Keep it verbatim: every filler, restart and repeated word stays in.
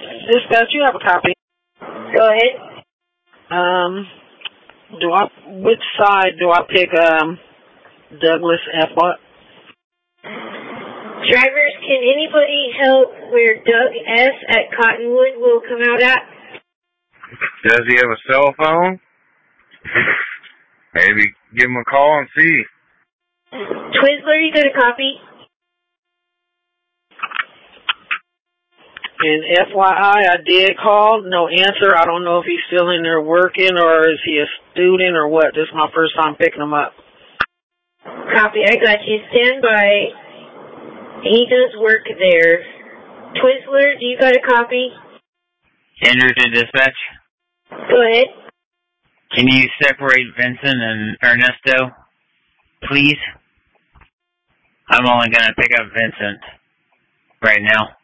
Dispatch, you have a copy. Go ahead. Um, do I, which side do I pick, um, Douglas F. what? Drivers, can anybody help where Doug S. at Cottonwood will come out at? Does he have a cell phone? Maybe give him a call and see. Twizzler, you got a copy? And F Y I, I did call, no answer. I don't know if he's still in there working or is he a student or what. This is my first time picking him up. Copy, I got you. Stand by. He does work there. Twizzler, do you got a copy? Andrew to dispatch. Go ahead. Can you separate Vincent and Ernesto, please? I'm only going to pick up Vincent right now.